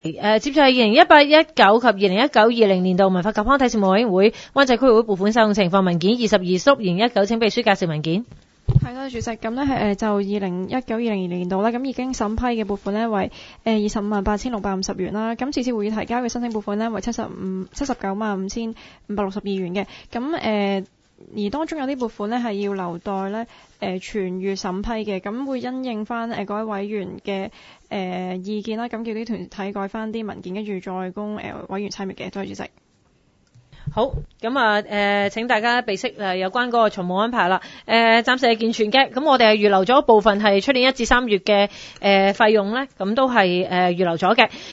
接住係2018-19及2019-20年度文化及康體事務委員會灣仔區會撥款使用情況文件22叔2019，請秘書介紹文件。 係啦，主席，咁呢係就2019-2020年度呢，咁已經審批嘅撥款呢為258650元啦。咁次次會議提交嘅申請撥款呢為795562元嘅。咁而當中有啲撥款呢係要留待呢全預審批嘅，咁會因應翻各位委員嘅意見啦，咁叫啲團體改翻啲文件，跟住再供委員參閱嘅。多謝主席。 好，咁請大家備悉有關嗰個財務安排啦。暫時係健全嘅，咁我哋係預留咗部分係出年1至3月嘅費用咧，咁都係預留咗嘅。